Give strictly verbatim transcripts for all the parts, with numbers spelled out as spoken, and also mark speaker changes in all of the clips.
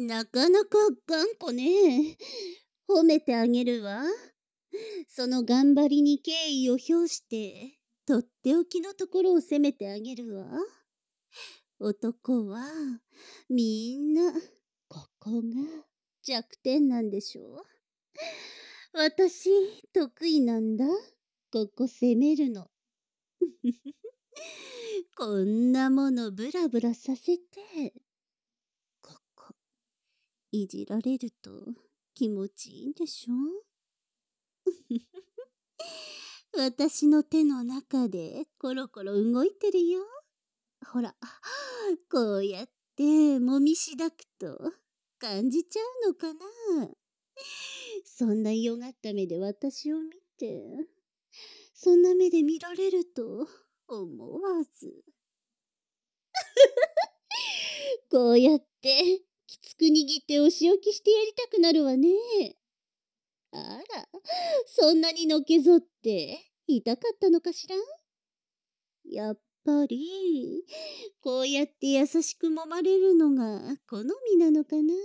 Speaker 1: なかなか頑固ね。褒めてあげるわ。その頑張りに敬意を表して、とっておきのところを責めてあげるわ。男は、みんな、ここが弱点なんでしょ。私、得意なんだ。ここ責めるの。こんなものブラブラさせて、ここ、いじられると気持ちいいんでしょ。私の手の中でコロコロ動いてるよ。ほら、こうやってもみしだくと感じちゃうのかな。そんなよがった目で私を見て、そんな目で見られると思わず。こうやってきつく握ってお仕置きしてやりたくなるわね。あら、そんなにのけぞって痛かったのかしら。やっぱり、こうやって優しく揉まれるのが好みなのかな。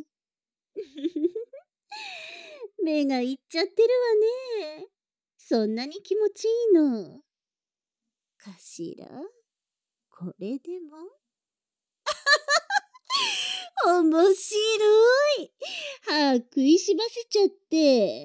Speaker 1: 目がいっちゃってるわね。そんなに気持ちいいの。かしら。これでも面白い。歯食いしばせちゃって。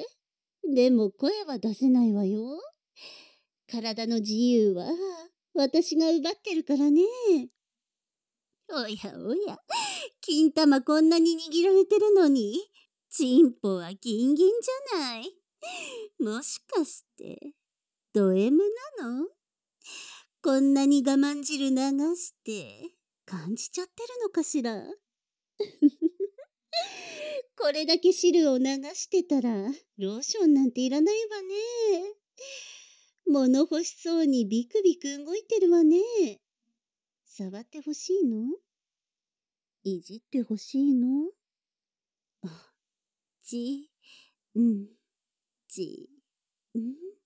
Speaker 1: でも声は出せないわよ。体の自由は私が奪ってるからね。おやおや、金玉こんなに握られてるのに、チンポはギンギンじゃない。もしかして、ド M なの？こんなに我慢汁流して感じちゃってるのかしら。これだけ汁を流してたらローションなんていらないわね。物欲しそうにビクビク動いてるわね。触ってほしいの？いじってほしいの？あ、じ、ん、じ、ん。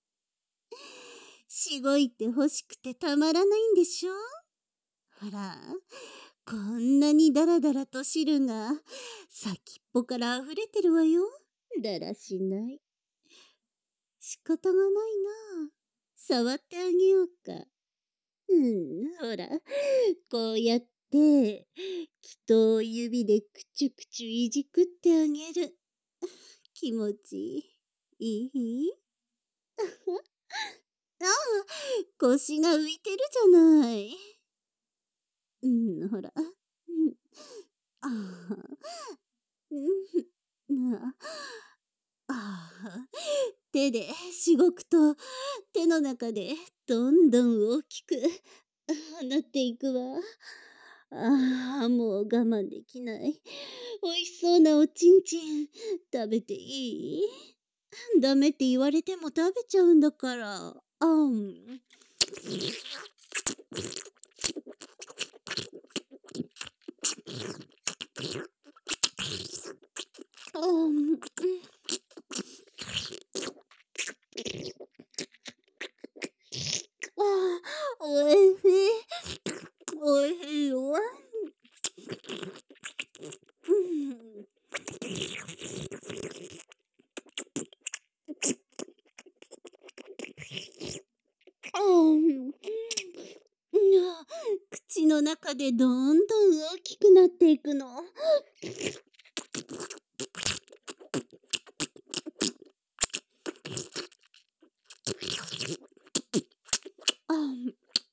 Speaker 1: しごいて欲しくてたまらないんでしょ？ほら、こんなにダラダラと汁が先っぽから溢れてるわよ。だらしない。仕方がないな。触ってあげようか。うん、ほら、こうやって、人を指でくちゅくちゅいじくってあげる。気持ちいい？ああ、腰が浮いてるじゃない。うん、ほら。うん、ああ、うん、ああ、手でしごくと手の中でどんどん大きくなっていくわ。ああ、もう我慢できない。おいしそうなおちんちん食べていい？ダメって言われても食べちゃうんだから。あん。あん。ああ、おいしい。おいしいよ。うん。あん。口の中でどんどん大きくなっていくの。あん。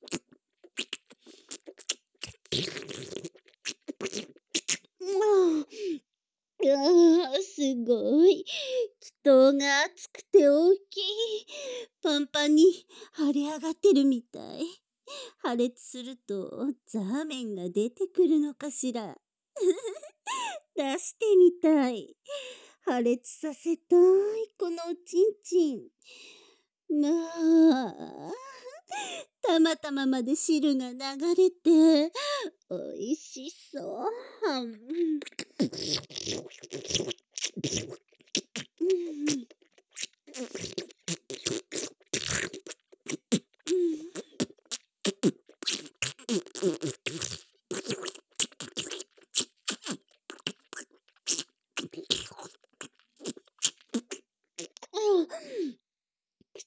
Speaker 1: うわあ、すごい。気筒が熱くて大きい。パンパンに腫れ上がってるみたい。破裂するとザーメンが出てくるのかしら。出してみたい。破裂させたい、このおちんちん。まあ、たまたままで汁が流れて、おいしそう。うん。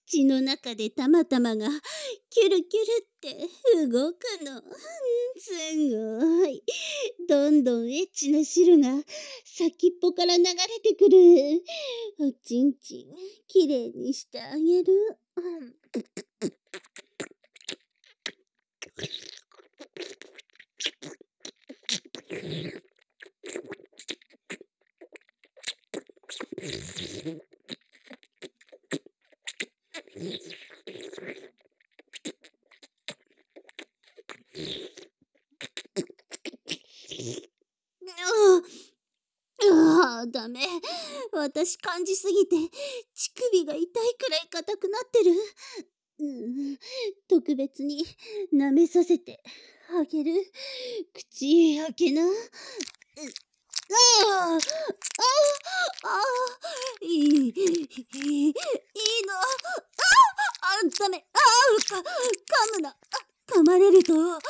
Speaker 1: 口の中でたまたまがキュルキュルって動くの。すごい。どんどんエッチな汁が先っぽから流れてくる。おちんちんきれいにしてあげる。うんああ、ダメ。私感じすぎて乳首が痛いくらい硬くなってる。うん、特別に舐めさせてあげる。口開けな。うああ、ああ、ああ、いい、いい、いいの。ああ、ダメ。ああ、か、噛むな。あ噛まれると、ああ、ダメ。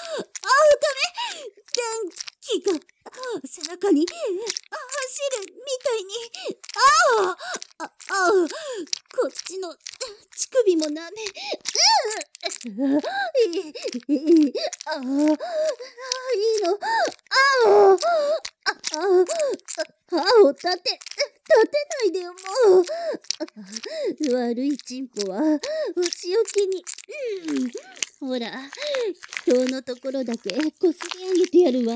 Speaker 1: 電気が背中に走るみたいに。ああ、ああ、こっちの乳首も舐め。うん、いい、ああ、いいの。ああ、ああ、歯を立て、立てないでよ、もう。悪いチンポはお仕置きに。うん、ほら、人のところだけこすり上げてやるわ。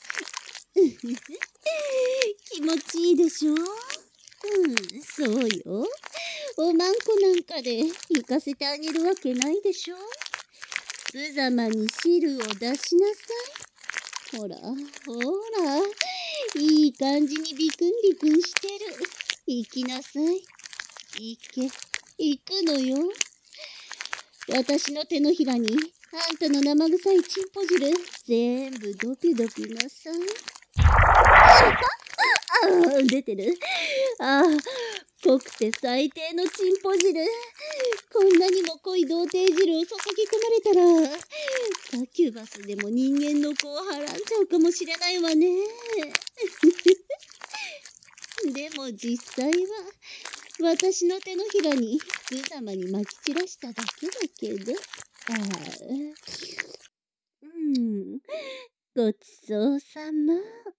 Speaker 1: 気持ちいいでしょ。うん、そうよ。おまんこなんかで行かせてあげるわけないでしょ。無様に汁を出しなさい。ほら、ほら、いい感じにビクンビクンしてる。行きなさい。行け、行くのよ。私の手のひらにあんたの生臭いチンポ汁全部ドピドピなさい。ああ、出てる。ああ、濃くて最低のチンポ汁。こんなにも濃い童貞汁を注ぎ込まれたら、サキュバスでも人間の子をはらんじゃうかもしれないわね。でも実際は、私の手のひらに無様にまき散らしただけだけど。ああ、うん、ごちそうさま。